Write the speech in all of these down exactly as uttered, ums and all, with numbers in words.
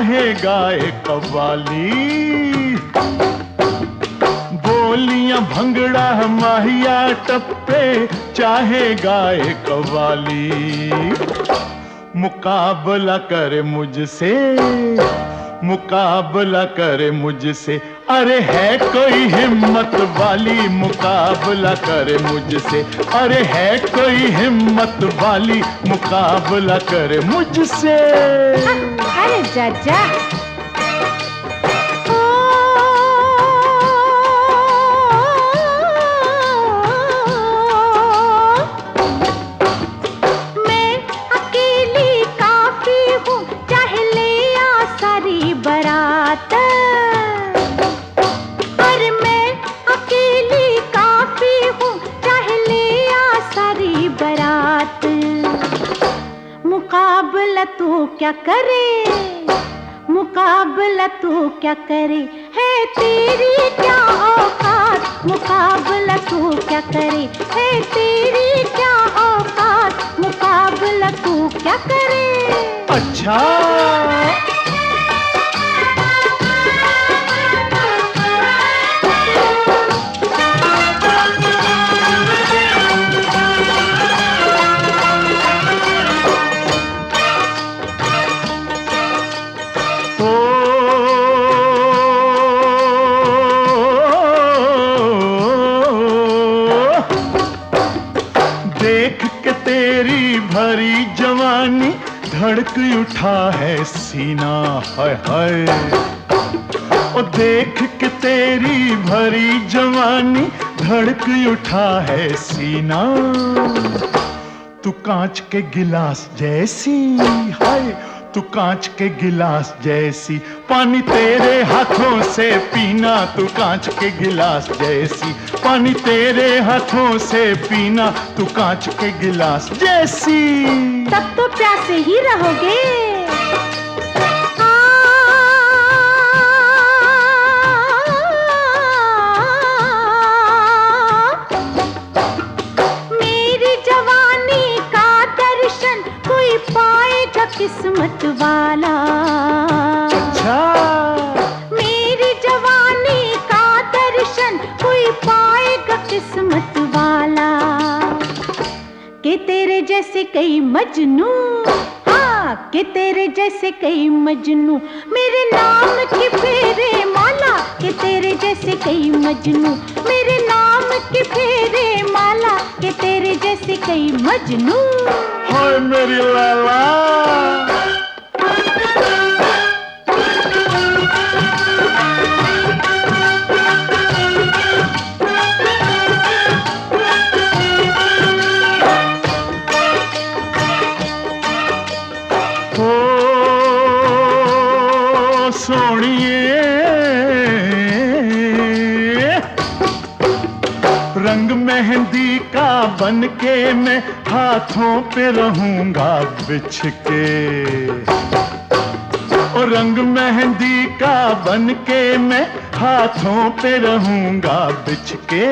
चाहे गाए कव्वाली। बोलियां भंगड़ा माहिया टप्पे चाहे गाए कव्वाली। मुकाबला करे मुझसे, मुकाबला करे मुझसे, अरे है कोई हिम्मत वाली मुकाबला करे मुझसे, अरे है कोई हिम्मत वाली मुकाबला करे मुझसे। अरे जा मैं अकेली काफी हूँ, चाहे ले आ सारी बारात। और मैं अकेली काफी हूँ, चाहे ले आ सारी बारात। मुकाबला तू क्या करे, मुकाबला तू क्या करे, है तेरी क्या औकात। मुकाबला तू क्या करे, है तेरी क्या औकात। मुकाबला तू क्या करे। अच्छा देख के तेरी भरी जवानी धड़क उठा है सीना, हाय हाय। ओ देख के तेरी भरी जवानी धड़क उठा है सीना। तू कांच के गिलास जैसी, हाय तू कांच के गिलास जैसी, पानी तेरे हाथों से पीना। तू कांच के गिलास जैसी, पानी तेरे हाथों से पीना। तू कांच के गिलास जैसी। तब तो प्यासे ही रहोगे। मेरी जवानी का दर्शन कोई पाएगा किस्मत वाला। अच्छा मेरी जवानी का दर्शन कोई पाएगा किस्मत वाला। कि तेरे जैसे कई मजनू, हाँ कि तेरे जैसे कई मजनू मेरे नाम की फेरे माला। कि तेरे जैसे कई मजनू मेरे नाम की फेरे माला। कि तेरे जैसे कई मजनू। हाय मेरी लाला। ओ सोनिए रंग मेहंदी का बन के मैं हाथों पे रहूंगा बिछ के। और रंग मेहंदी का बन के मैं हाथों पे रहूंगा बिछ के।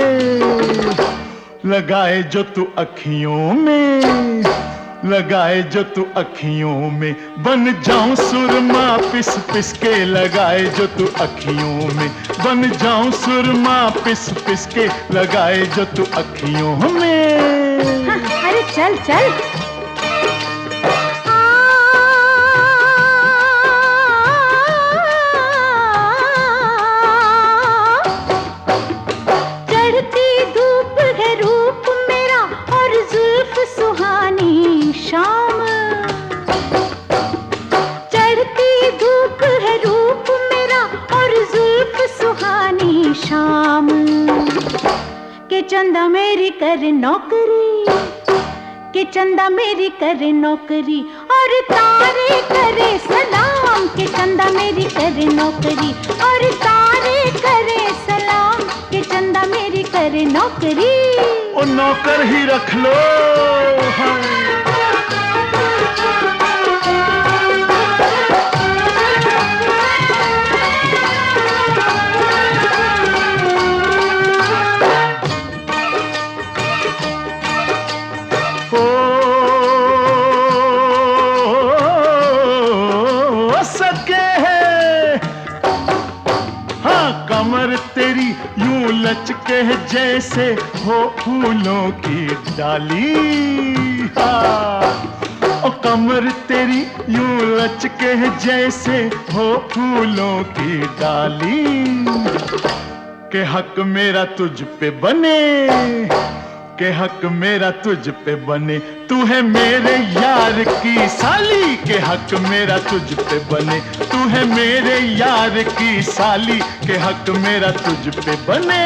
लगाए जो तू अखियों में, लगाए जो तू अखियों में, बन जाऊं सुरमा पिस पिस के। लगाए जो तू अखियों में, बन जाऊं सुरमा पिस पिस के। लगाए जो तू अखियों में। हाँ, अरे चल चल। चढ़ती धूप है रूप मेरा और जुल्फ सुहानी शाम। चढ़ती धूप है रूप मेरा और जुल्फ सुहानी शाम। के चंदा मेरी कर नौकरी, के चंदा मेरी करे नौकरी और तारे करे सलाम। के चंदा मेरी करे नौकरी और तारे करे सलाम। के चंदा मेरी करे नौकरी। ओ नौकर ही रख लो। हाँ। सके है कमर तेरी यूं लचके है जैसे हो फूलों की डाली। हाँ ओ कमर तेरी यूं लचके है जैसे हो फूलों की डाली। के हक मेरा तुझ पे बने, के हक मेरा तुझ पे बने, तू है मेरे यार की साली। के हक मेरा तुझ पे बने, तू है मेरे यार की साली। के हक मेरा तुझ पे बने।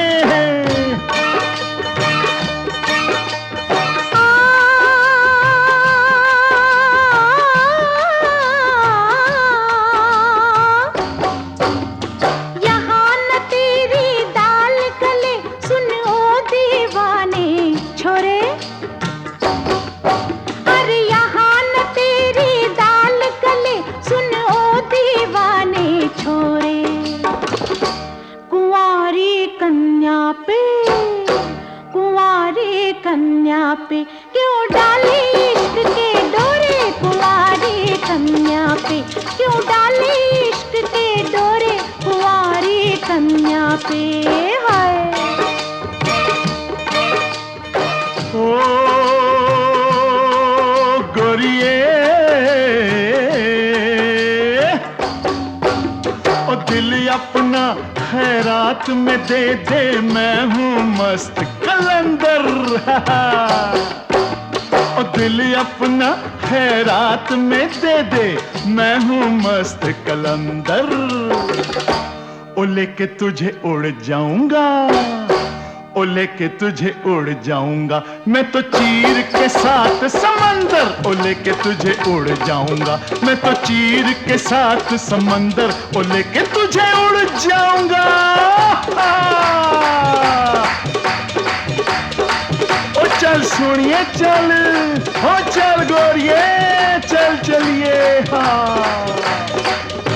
कन्या पे क्यों डाले इश्क के डोरे, कुंवारी कन्या पे क्यों डाले इश्क के डोरे, कुंवारी कन्या पे। हाय ओ गोरिये ओ दिल अपना खैरात में दे दे, मैं हूँ मस्त कलंदर। ओ दिल अपना खैरात में दे दे, मैं हूँ मस्त कलंदर। ओ लेके तुझे उड़ जाऊंगा, ओ लेके तुझे उड़ जाऊंगा, मैं तो चीर के साथ समंदर। ओ लेके तुझे उड़ जाऊंगा, मैं तो चीर के साथ समंदर। ओ लेके तुझे उड़ जाऊंगा। ओ चल सुनिए चल, हो चल गोरिये चल चलिए। हाँ